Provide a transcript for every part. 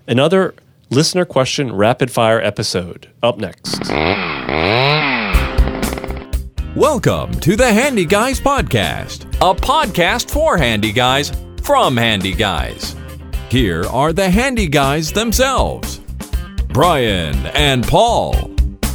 Another listener question rapid fire episode up next. Welcome to the Handy Guys Podcast, a podcast for handy guys from handy guys. Here are the handy guys themselves, Brian and Paul.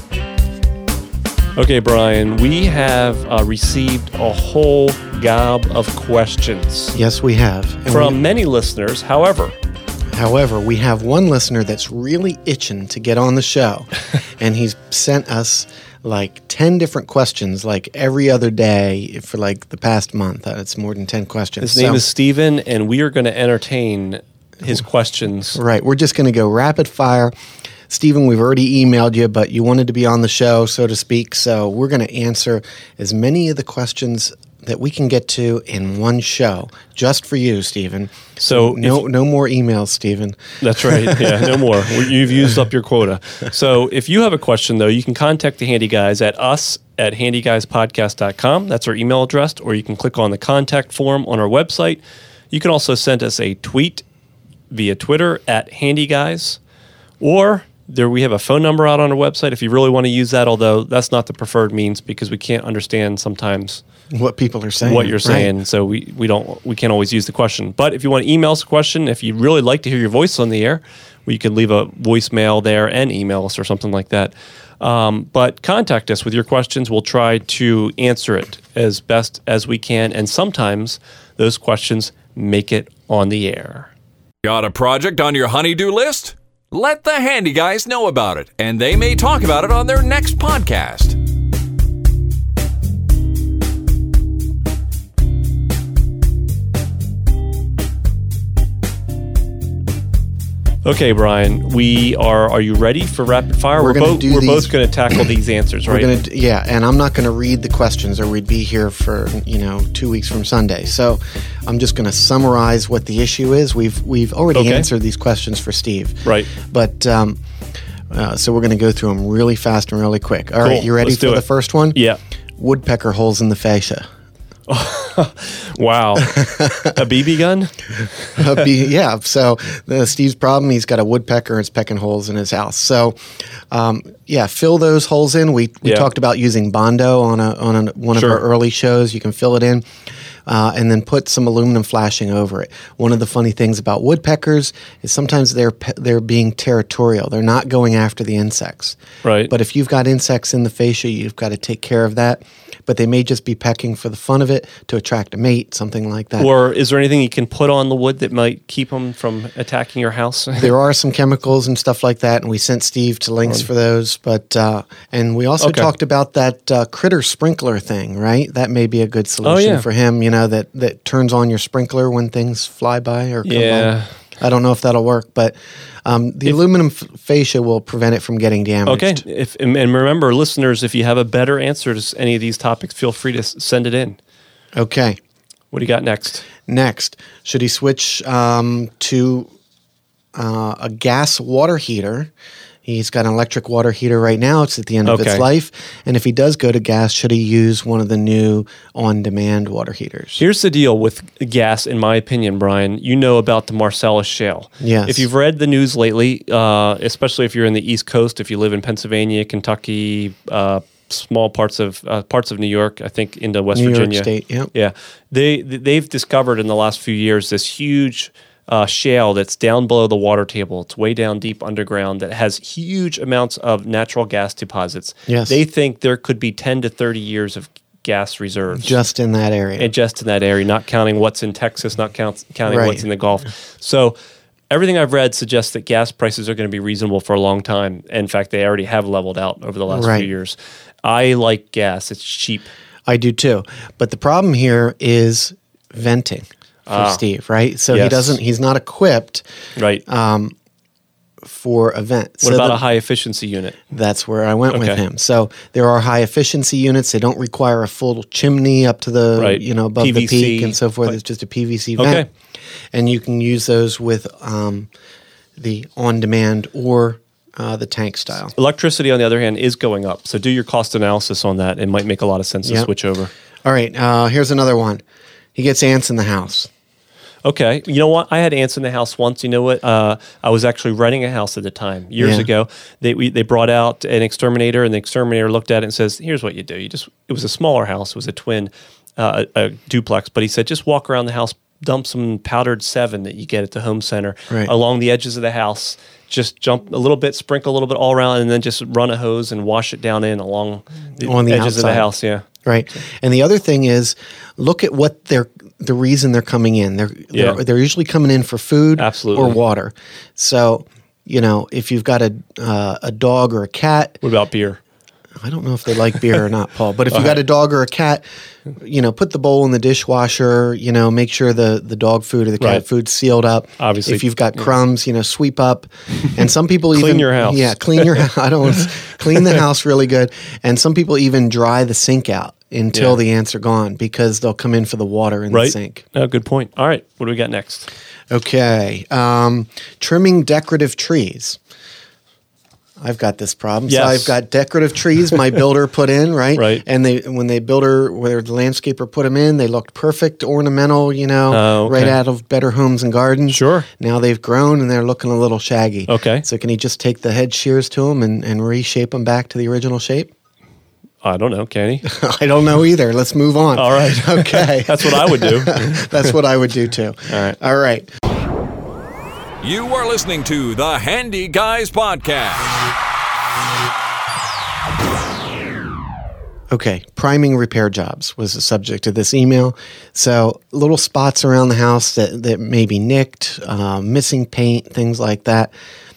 Okay, Brian, we have received a whole gob of questions. Yes, we have. From many listeners. However, we have one listener that's really itching to get on the show, and he's sent us like 10 different questions like every other day for like the past month. It's more than 10 questions. His name is Steven, and we are going to entertain his questions. Right. We're just going to go rapid fire. Steven, we've already emailed you, but you wanted to be on the show, so to speak. So we're going to answer as many of the questions that we can get to in one show, just for you, Steven. So no more emails, Steven. That's right. Yeah, no more. You've used up your quota. So if you have a question, though, you can contact the Handy Guys at us@handyguyspodcast.com. That's our email address, or you can click on the contact form on our website. You can also send us a tweet via Twitter @handyguys, or we have a phone number out on our website if you really want to use that, although that's not the preferred means because we can't understand sometimes what people are saying. What you're saying, right. So we can't always use the question. But if you want to email us a question, if you'd really like to hear your voice on the air, you could leave a voicemail there and email us or something like that. But contact us with your questions. We'll try to answer it as best as we can, and sometimes those questions make it on the air. Got a project on your honey-do list? Let the Handy Guys know about it, and they may talk about it on their next podcast. Okay, Brian, are you ready for rapid fire? We're both going to tackle these answers, right? And I'm not going to read the questions or we'd be here for, 2 weeks from Sunday. So I'm just going to summarize what the issue is. We've already answered these questions for Steve. Right. But so we're going to go through them really fast and really quick. All right, you ready for the first one? Yeah. Woodpecker holes in the fascia. Wow. A BB gun? Yeah. So Steve's problem, he's got a woodpecker and it's pecking holes in his house. So, fill those holes in. We talked about using Bondo on one of our early shows. You can fill it in. And then put some aluminum flashing over it. One of the funny things about woodpeckers is sometimes they're being territorial. They're not going after the insects. Right. But if you've got insects in the fascia, you've got to take care of that. But they may just be pecking for the fun of it to attract a mate, something like that. Or is there anything you can put on the wood that might keep them from attacking your house? There are some chemicals and stuff like that, and we sent Steve to links for those. But and we also talked about that critter sprinkler thing, right? That may be a good solution for him. That turns on your sprinkler when things fly by or come by. I don't know if that'll work, but the aluminum fascia will prevent it from getting damaged. Okay. And remember, listeners, if you have a better answer to any of these topics, feel free to send it in. Okay. What do you got next? Next, should he switch to a gas water heater? He's got an electric water heater right now. It's at the end of its life. And if he does go to gas, should he use one of the new on-demand water heaters? Here's the deal with gas, in my opinion, Brian. You know about the Marcellus Shale. Yes. If you've read the news lately, especially if you're in the East Coast, if you live in Pennsylvania, Kentucky, small parts of New York, I think into West Virginia. New York State, yeah. Yeah. They've discovered in the last few years this huge shale that's down below the water table. It's way down deep underground that has huge amounts of natural gas deposits. Yes. They think there could be 10 to 30 years of gas reserves. Just in that area. And just in that area, not counting what's in Texas, not counting what's in the Gulf. So everything I've read suggests that gas prices are going to be reasonable for a long time. In fact, they already have leveled out over the last few years. I like gas. It's cheap. I do too. But the problem here is venting. For Steve, right? So he's not equipped for a vent. What about a high efficiency unit? That's where I went with him. So there are high efficiency units. They don't require a full chimney up to the, above PVC, the peak and so forth. It's just a PVC vent. And you can use those with the on-demand or the tank style. Electricity, on the other hand, is going up. So do your cost analysis on that. It might make a lot of sense to switch over. All right. Here's another one. He gets ants in the house. Okay. You know what? I had ants in the house once. You know what? I was actually renting a house at the time years ago. They brought out an exterminator, and the exterminator looked at it and says, "Here's what you do. It was a smaller house. It was a twin, a duplex. But he said, just walk around the house, dump some powdered 7 that you get at the home center along the edges of the house. Just jump a little bit, sprinkle a little bit all around, and then just run a hose and wash it down in along the edges outside of the house." Yeah. Right. And the other thing is, look at what the reason they're coming in. They're usually coming in for food or water. So, if you've got a dog or a cat. What about beer? I don't know if they like beer or not, Paul. But if you got a dog or a cat, put the bowl in the dishwasher. Make sure the dog food or the cat food's sealed up. Obviously, if you've got crumbs, sweep up. And some people even clean your house. Yeah, clean your house. Clean the house really good. And some people even dry the sink out until the ants are gone, because they'll come in for the water in the sink. Oh, good point. All right, what do we got next? Okay, trimming decorative trees. I've got this problem. Yes. So I've got decorative trees my builder put in, right? Right. And when the landscaper put them in, they looked perfect, ornamental, right out of Better Homes and Gardens. Sure. Now they've grown and they're looking a little shaggy. Okay. So can he just take the head shears to them and reshape them back to the original shape? I don't know. Can he? I don't know either. Let's move on. All right. Okay. That's what I would do. That's what I would do too. All right. You are listening to the Handy Guys Podcast. Okay, priming repair jobs was the subject of this email. So little spots around the house that may be nicked, missing paint, things like that.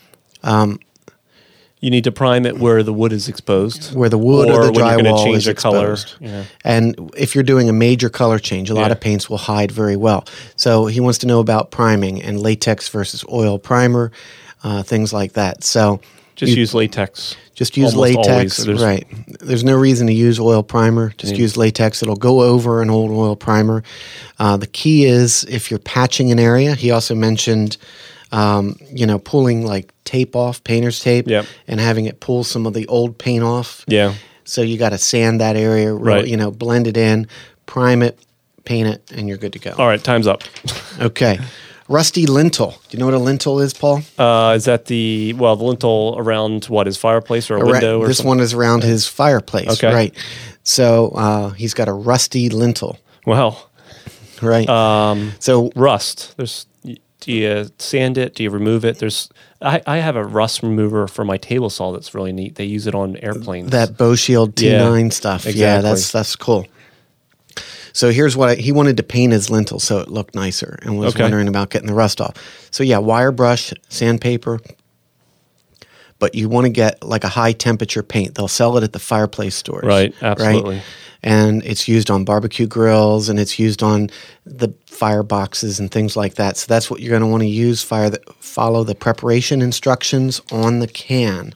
You need to prime it where the wood is exposed. Where the wood or the drywall is the exposed. Color. Yeah. And if you're doing a major color change, a lot of paints will hide very well. So he wants to know about priming and latex versus oil primer, things like that. So just use latex. Just use latex. Right. There's no reason to use oil primer. Just use latex. It'll go over an old oil primer. The key is if you're patching an area. He also mentioned pulling like tape off, painter's tape, and having it pull some of the old paint off. Yeah. So you got to sand that area, blend it in, prime it, paint it, and you're good to go. All right, time's up. Okay. Rusty lintel. Do you know what a lintel is, Paul? Is that the lintel around his fireplace or a window? Or this something? One is around his fireplace. Okay. Right. So he's got a rusty lintel. Wow. Right. So rust. Do you sand it? Do you remove it? I have a rust remover for my table saw that's really neat. They use it on airplanes. That Bow Shield T9 stuff. Exactly. Yeah, that's cool. So here's what he wanted to paint his lintel so it looked nicer and was wondering about getting the rust off. So wire brush, sandpaper, but you want to get like a high temperature paint. They'll sell it at the fireplace stores. Right, absolutely. Right? And it's used on barbecue grills and it's used on the fire boxes and things like that. So that's what you're going to want to use. Follow the preparation instructions on the can.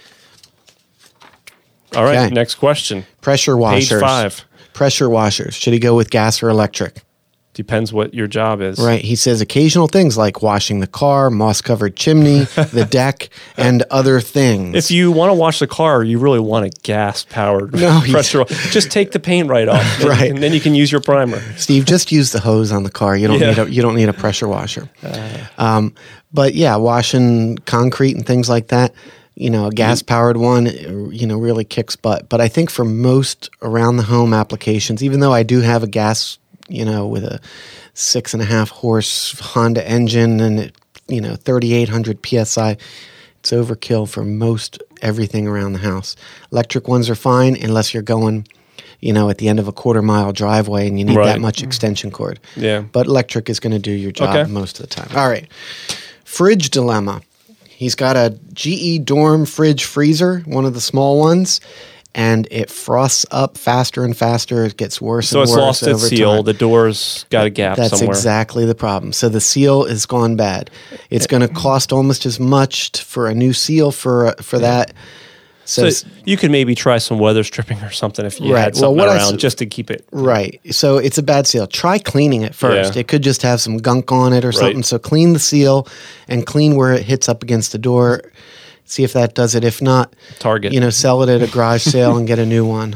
All right, next question. Pressure washers. Page 5. Pressure washers. Should he go with gas or electric? Depends what your job is. Right. He says occasional things like washing the car, moss-covered chimney, the deck, and other things. If you want to wash the car, you really want a gas-powered pressure. Just take the paint right off, and then you can use your primer. Steve, just use the hose on the car. You don't need a pressure washer. But washing concrete and things like that. A gas-powered one, really kicks butt. But I think for most around-the-home applications, even though I do have a gas, with a 6.5 horse Honda engine and 3,800 PSI, it's overkill for most everything around the house. Electric ones are fine unless you're going, at the end of a 1/4-mile driveway and you need that much extension cord. Yeah. But electric is going to do your job most of the time. All right. Fridge dilemma. He's got a GE Dorm fridge freezer, one of the small ones, and it frosts up faster and faster. It gets worse and worse. So it's lost its seal. Time. The door's got a gap somewhere. That's exactly the problem. So the seal has gone bad. It's going to cost almost as much for a new seal for that. So you could maybe try some weather stripping or something if you had something around just to keep it. Right. So it's a bad seal. Try cleaning it first. It could just have some gunk on it or something. So clean the seal and clean where it hits up against the door. See if that does it. If not, Target. Sell it at a garage sale and get a new one.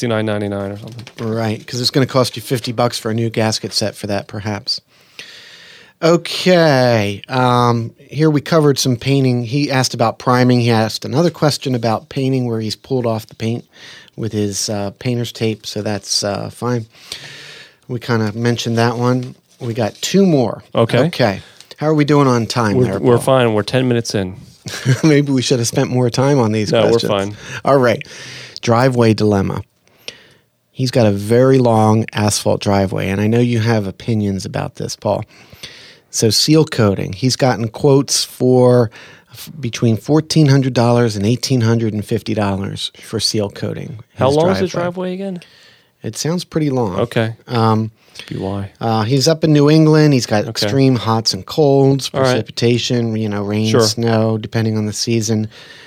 $69.99 or something. Right, because it's going to cost you $50 for a new gasket set for that, perhaps. Okay. Here we covered some painting. He asked about priming. He asked another question about painting where he's pulled off the paint with his painter's tape, so that's fine. We kind of mentioned that one. We got two more. Okay. How are we doing on time there, Paul? We're fine. We're 10 minutes in. Maybe we should have spent more time on these questions. No, we're fine. All right. Driveway dilemma. He's got a very long asphalt driveway, and I know you have opinions about this, Paul. So seal coating. He's gotten quotes for between $1,400 and $1,850 for seal coating. How long is the driveway again? It sounds pretty long. Okay. Must be why. He's up in New England. He's got extreme hots and colds, precipitation, rain, snow, depending on the season.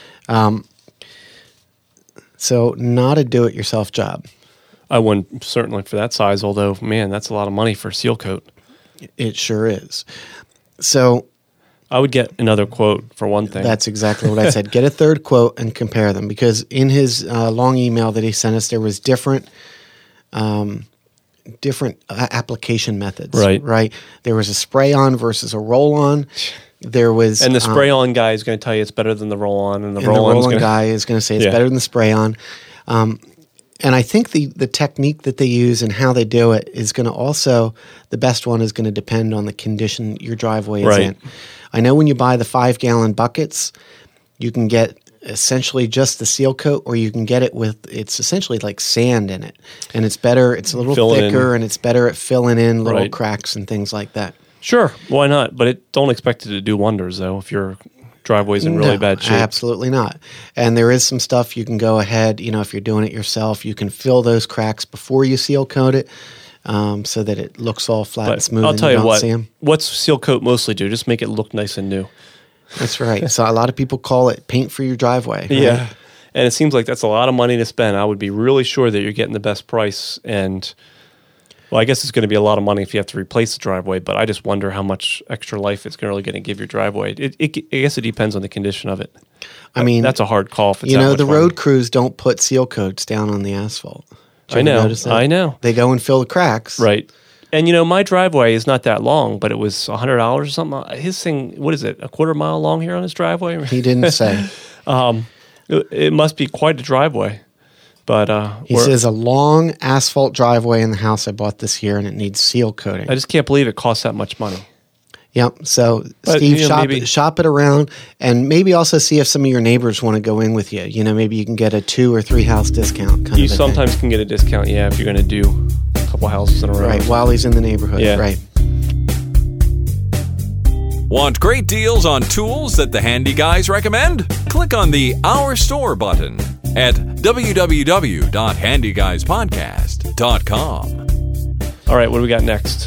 So not a do-it-yourself job. I wouldn't, certainly for that size, although, man, that's a lot of money for a seal coat. It sure is. So I would get another quote for one thing. That's exactly what I said. Get a third quote and compare them, because in his long email that he sent us, there was different application methods. Right. There was a spray-on versus a roll-on. There was, and the spray-on guy is going to tell you it's better than the roll-on, and the roll-on guy is going to say it's better than the spray-on. And I think the technique that they use and how they do it is going to also, the best one is going to depend on the condition your driveway is in. I know when you buy the 5-gallon buckets, you can get essentially just the seal coat, or you can get it with, it's essentially like sand in it. And it's better, it's a little thicker, and it's better at filling in little cracks and things like that. Sure, why not? But don't expect it to do wonders, though, if your driveway's in really bad shape. Absolutely not. And there is some stuff you can go ahead, if you're doing it yourself, you can fill those cracks before you seal coat it, so that it looks all flat and smooth. I'll tell you what, see them. What's seal coat mostly do? Just make it look nice and new. That's right. So a lot of people call it paint for your driveway. Right? Yeah. And it seems like that's a lot of money to spend. I would be really sure that you're getting the best price. And, well, I guess it's going to be a lot of money if you have to replace the driveway, but I just wonder how much extra life it's really going to give your driveway. I guess it depends on the condition of it. I mean, that's a hard call. If it's the road crews don't put seal coats down on the asphalt. I know. They go and fill the cracks. Right. And, my driveway is not that long, but it was $100 or something. His thing, what is it, a quarter mile long here on his driveway? He didn't say. It must be quite a driveway. But he says a long asphalt driveway in the house I bought this year, and it needs seal coating. I just can't believe it costs that much money. Yep. So, Steve, shop it around, and maybe also see if some of your neighbors want to go in with you. Maybe you can get a 2 or 3 house discount. You sometimes can get a discount, if you're going to do a couple houses in a row. Right, while he's in the neighborhood. Yeah. Right. Want great deals on tools that the Handy Guys recommend? Click on the Our Store button at www.handyguyspodcast.com. All right, what do we got next?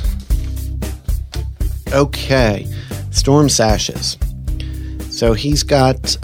Okay, storm sashes. So he's got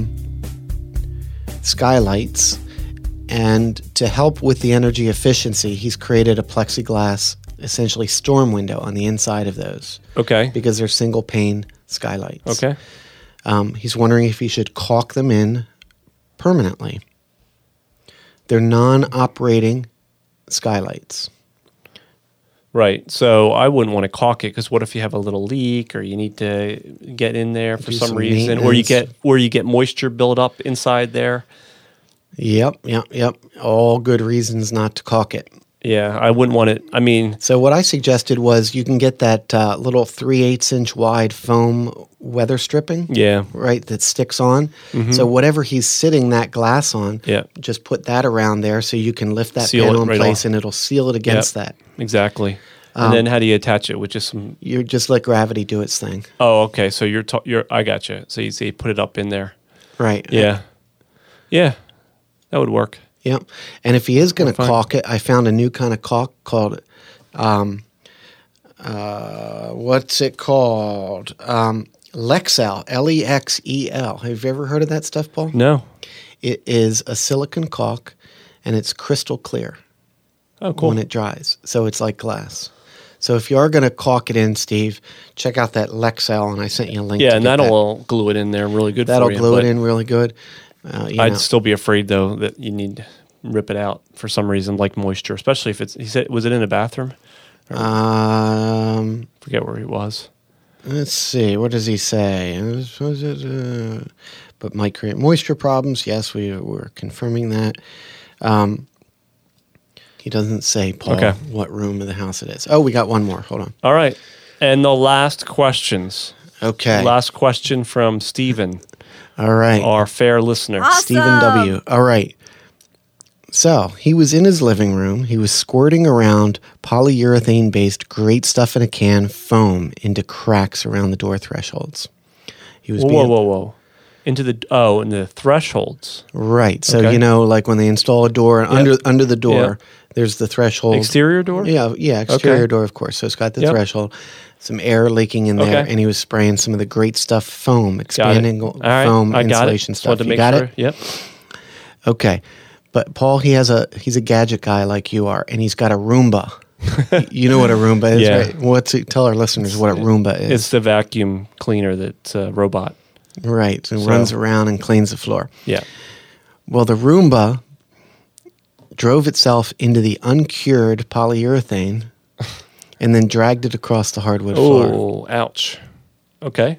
skylights, and to help with the energy efficiency, he's created a plexiglass, essentially storm window on the inside of those. Okay. Because they're single pane skylights. Okay. He's wondering if he should caulk them in permanently. They're non-operating skylights. Right. So I wouldn't want to caulk it, because what if you have a little leak, or you need to get in there for some reason, or you get moisture build up inside there? Yep. All good reasons not to caulk it. Yeah, I wouldn't want it. I mean, so what I suggested was you can get that little 3/8 inch wide foam weather stripping. Yeah. Right, that sticks on. Mm-hmm. So whatever he's sitting that glass on, just put that around there so you can lift that panel in place, and it'll seal it against that. Exactly. And then how do you attach it? With just some? You just let gravity do its thing. Oh, okay. So you're I got you. So you say put it up in there. Right. Yeah. Yeah, that would work. Yep. And if he is going to caulk it, I found a new kind of caulk called, what's it called? Lexel, Lexel. Have you ever heard of that stuff, Paul? No. It is a silicone caulk, and it's crystal clear. Oh, cool. When it dries. So it's like glass. So if you are going to caulk it in, Steve, check out that Lexel, and I sent you a link. Yeah, and that'll glue it in there really good for you. That'll glue it in really good. I'd still be afraid, though, that you need to rip it out for some reason, like moisture, especially if it's, he said, was it in a bathroom? Forget where he was. Let's see. What does he say? But might create moisture problems. Yes, we're confirming that. He doesn't say, Paul, what room of the house it is. Oh, we got one more. Hold on. All right. And the last questions. Okay. Last question from Stephen. All right. Our fair listener. Awesome. Stephen W. All right. So he was in his living room. He was squirting around polyurethane-based Great Stuff in a Can foam into cracks around the door thresholds. He was Whoa. Into the thresholds. Right. So, Okay. like when they install a door, under the door, there's the threshold. Exterior door? Yeah, exterior door, of course. So it's got the threshold, some air leaking in there, and he was spraying some of the Great Stuff foam, expanding foam insulation stuff. Just wanted to make got sure. it? Yep. Okay. But Paul, he's a gadget guy like you are, and he's got a Roomba. You know what a Roomba is, right? Tell our listeners what a Roomba is. It's the vacuum cleaner that's a robot. Right. So it runs around and cleans the floor. Yeah. Well, the Roomba drove itself into the uncured polyurethane and then dragged it across the hardwood floor. Oh, ouch. Okay.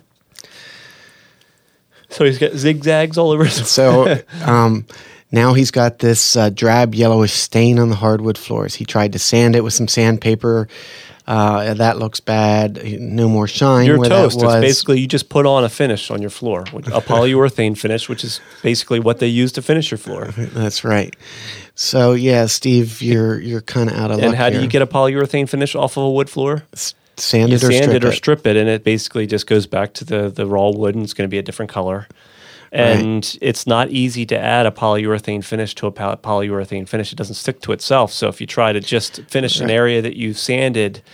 So he's got zigzags all over his So now he's got this drab yellowish stain on the hardwood floors. He tried to sand it with some sandpaper. That looks bad. No more shine. You're where toast. That was. It's basically you just put on a finish on your floor, a polyurethane finish, which is basically what they use to finish your floor. That's right. So yeah, Steve, you're kind of out of luck. And how do you get a polyurethane finish off of a wood floor? Sand it or strip it, and it basically just goes back to the raw wood, and it's going to be a different color. And it's not easy to add a polyurethane finish to a polyurethane finish. It doesn't stick to itself. So if you try to just finish an area that you've sanded,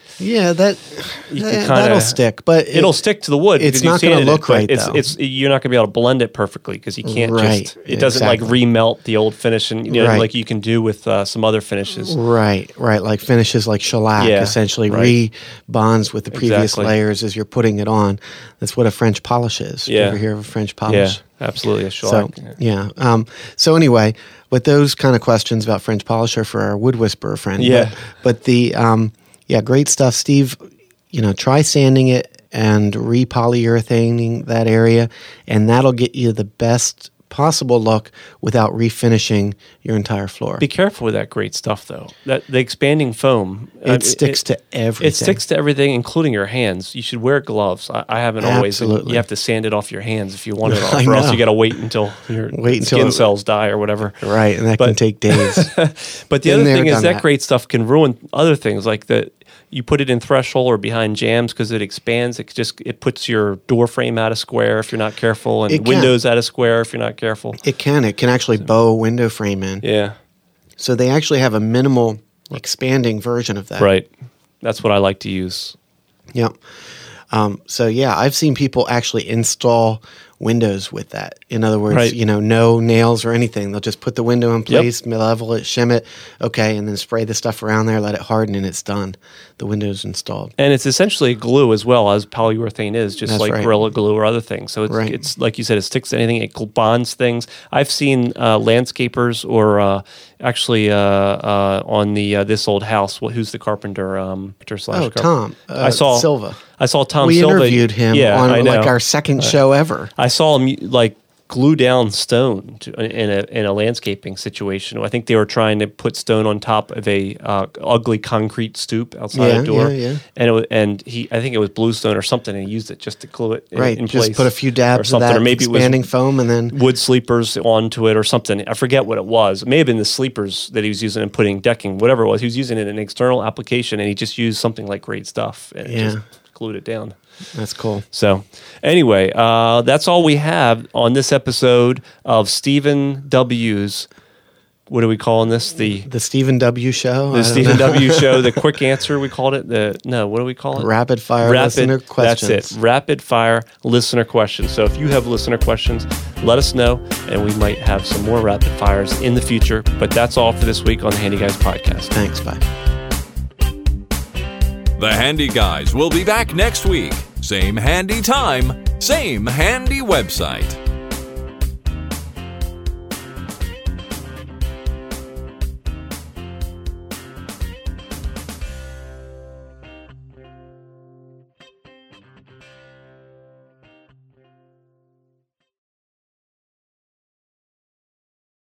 that'll stick. But it'll stick to the wood. It's not going to look right, though. You're not going to be able to blend it perfectly because you can't it doesn't exactly. like remelt the old finish and like you can do with some other finishes. Right. Like finishes like shellac essentially re-bonds with the previous layers as you're putting it on. That's what a French polish is. Yeah. You ever hear of a French polish? Yeah, absolutely. A shellac. So anyway, with those kind of questions about French polish are for our wood whisperer friend. Yeah. But the great stuff, Steve. Try sanding it and re-polyurethaning that area, and that'll get you the best possible look without refinishing your entire floor. Be careful with that great stuff, though. That the expanding foam, it sticks to everything. It sticks to everything, including your hands. You should wear gloves. I haven't always. Absolutely. You have to sand it off your hands if you want it off, or else you got to wait until your skin cells die or whatever. Right, and that can take days. But the other thing is that great stuff can ruin other things, like that. You put it in threshold or behind jambs because it expands. It puts your door frame out of square if you're not careful, and windows out of square if you're not careful. It can actually bow a window frame in. Yeah. So they actually have a minimal expanding version of that. Right. That's what I like to use. Yep. I've seen people actually install windows with that. In other words, no nails or anything. They'll just put the window in place, level it, shim it, and then spray the stuff around there, let it harden, and it's done. The window's installed. And it's essentially glue as well as polyurethane is, just like Gorilla Glue or other things. So it's like you said, it sticks to anything. It bonds things. I've seen landscapers or on the This Old House. Who's the carpenter? Tom. Silva. I saw Tom we Silva. We interviewed him on our second show ever. I saw him glue down stone in a landscaping situation. I think they were trying to put stone on top of a ugly concrete stoop outside a door. And I think it was bluestone or something, and he used it just to glue it in place. Just put a few dabs of that expanding foam and then wood sleepers onto it or something. I forget what it was. It may have been the sleepers that he was using and putting decking, whatever it was. He was using it in an external application, and he just used something like great stuff and just glued it down. That's cool. So anyway, that's all we have on this episode of Stephen W's. What are we calling this? The Stephen W. Show? The Stephen W. Show, the quick answer, we called it. What do we call it? Rapid fire listener questions. That's it. Rapid fire listener questions. So if you have listener questions, let us know, and we might have some more rapid fires in the future. But that's all for this week on the Handy Guys podcast. Thanks. Bye. The Handy Guys will be back next week. Same handy time, same handy website.